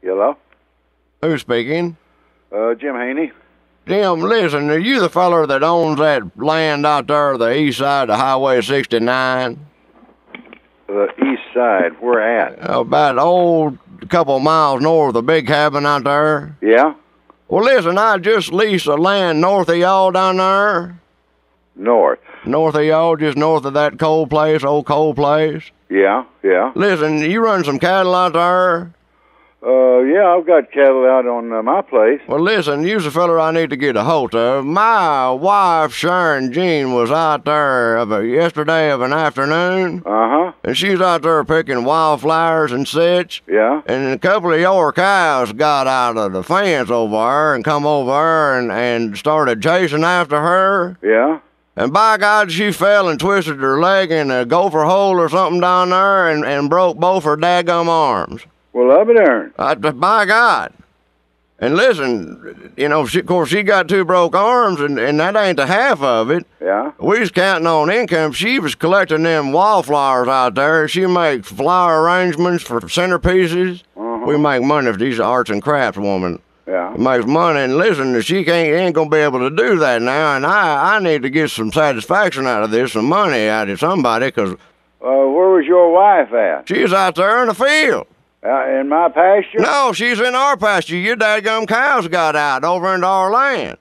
Hello? Who's speaking? Jim Haney. Jim, listen, are you the feller that owns that land out there, the east side of Highway 69? The east side. Where at? About, a couple miles north of the big cabin out there. Yeah? Well, listen, I just leased the land north of y'all down there. North. North of y'all, just north of that old coal place. Yeah, yeah. Listen, you run some cattle out there? Yeah, I've got cattle out on my place. Well, listen, you's the feller I need to get a hold of. My wife, Sharon Jean, was out there yesterday of an afternoon. Uh-huh. And she's out there picking wildflowers and such. Yeah? And a couple of your cows got out of the fence over there and come over and started chasing after her. Yeah? And by God, she fell and twisted her leg in a gopher hole or something down there and broke both her daggum arms. Well, I'll be darned. By God. And listen, of course, she got 2 broke arms, and that ain't the half of it. Yeah? We was counting on income. She was collecting them wildflowers out there. She makes flower arrangements for centerpieces. Uh-huh. We make money for these arts and crafts woman. Yeah? Makes money, and listen, she ain't gonna be able to do that now, and I need to get some satisfaction out of this, some money out of somebody, because Where was your wife at? she's out there in the field. In my pasture? No, she's in our pasture. Your dadgum cows got out over into our land.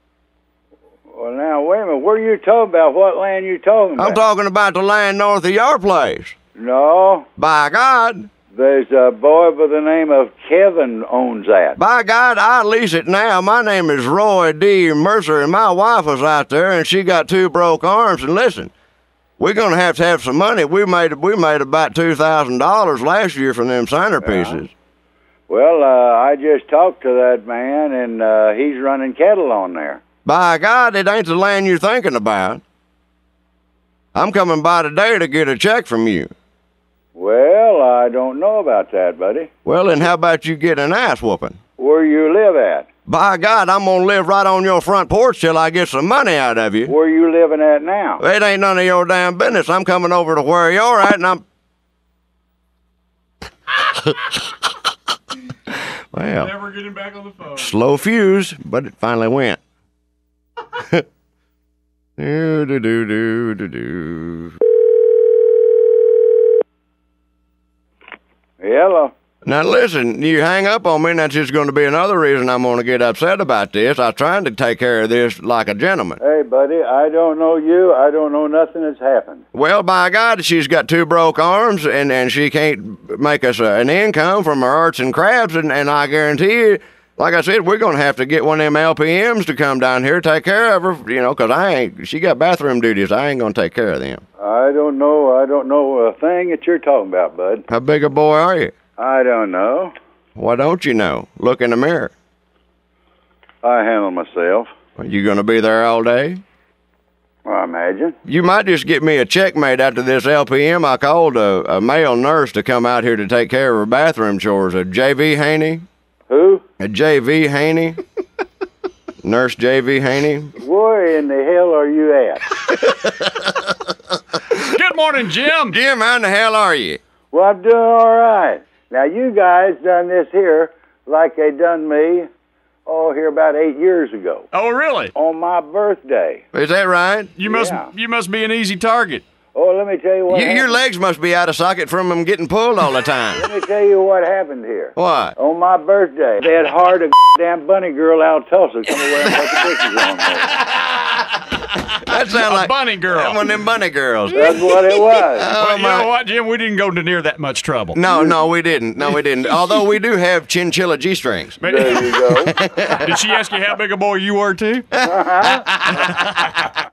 Well, now, wait a minute. What are you talking about? What land you talking about? I'm talking about the land north of your place. No. By God. There's a boy by the name of Kevin owns that. By God, I lease it now. My name is Roy D. Mercer, and my wife was out there, and she got 2 broke arms. And listen, we're going to have some money. We made about $2,000 last year from them centerpieces. Yeah. Well, I just talked to that man, and he's running cattle on there. By God, it ain't the land you're thinking about. I'm coming by today to get a check from you. Well, I don't know about that, buddy. Well, then how about you get an ass whooping? Where you live at? By God, I'm going to live right on your front porch till I get some money out of you. Where you living at now? It ain't none of your damn business. I'm coming over to where you're at, and I'm... Well, Never getting back on the phone. slow fuse, but it finally went. Do-do-do-do-do-do. Hello. Now listen, you hang up on me, and that's just going to be another reason I'm going to get upset about this. I'm trying to take care of this like a gentleman. Hey, buddy, I don't know you. I don't know nothing that's happened. Well, by God, she's got 2 broke arms, and she can't make us an income from her arts and crafts, and I guarantee you, like I said, we're going to have to get one of them LPMs to come down here take care of her, because she got bathroom duties. I ain't going to take care of them. I don't know a thing that you're talking about, bud. How big a boy are you? I don't know. Why don't you know? Look in the mirror. I handle myself. Are you going to be there all day? Well, I imagine. You might just get me a check made after this LPM. I called a male nurse to come out here to take care of her bathroom chores. A J.V. Haney? Who? A J.V. Haney? Nurse J.V. Haney? Where in the hell are you at? Good morning, Jim. Jim, how in the hell are you? Well, I'm doing all right. Now, you guys done this here like they done me, here about 8 years ago. Oh, really? On my birthday. Is that right? You must be an easy target. Oh, let me tell you what Your happened. legs must be out of socket from them getting pulled all the time. Let me tell you what happened here. What? On my birthday, they had hired a damn bunny girl out of Tulsa to come away and put the pictures on there. That sounds like bunny girl. one of them bunny girls. That's what it was. Well, you know what, Jim? We didn't go to near that much trouble. No, we didn't. No, we didn't. Although we do have chinchilla G-strings. There you go. Did she ask you how big a boy you were, too?